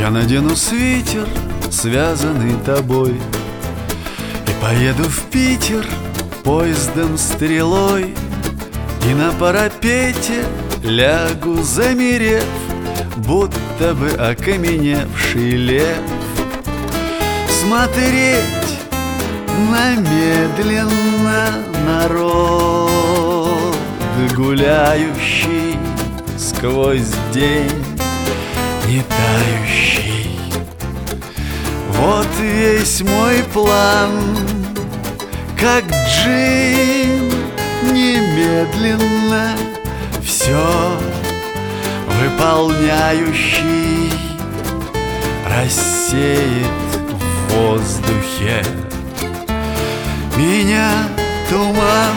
Я надену свитер, связанный тобой, и поеду в Питер поездом-стрелой, и на парапете лягу, замерев, будто бы окаменевший лев. Смотреть на медленно народ, гуляющий сквозь день, не тающий. Вот весь мой план, как джин, немедленно все выполняющий, рассеет в воздухе меня туман.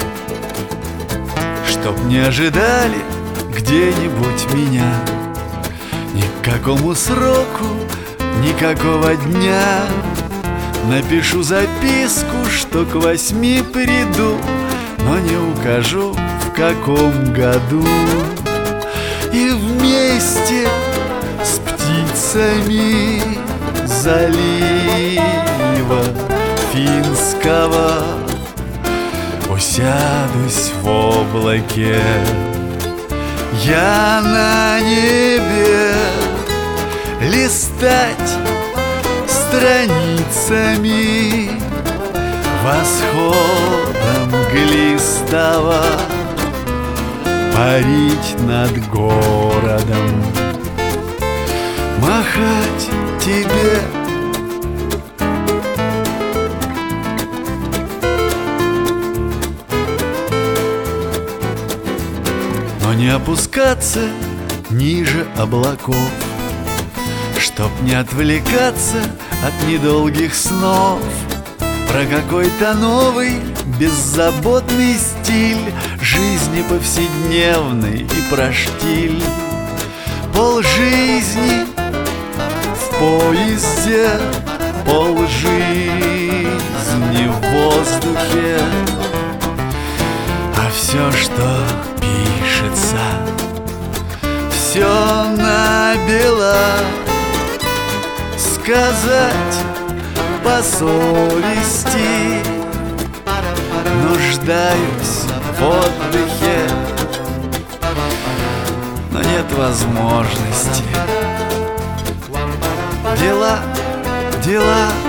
Чтоб не ожидали где-нибудь меня, ни к какому сроку, никакого дня. Напишу записку, что к 8 приду, но не укажу, в каком году. И вместе с птицами залива финского усядусь в облаке. Я на небе листать страницами восхода мглистого, парить над городом, махать тебе. Но не опускаться ниже облаков, чтоб не отвлекаться от недолгих снов про какой-то новый беззаботный стиль жизни повседневной и про штиль. Полжизни в поезде, полжизни в воздухе, а все, что пишется, все набело. Сказать по совести, нуждаюсь в отдыхе, но нет возможности. Дела, дела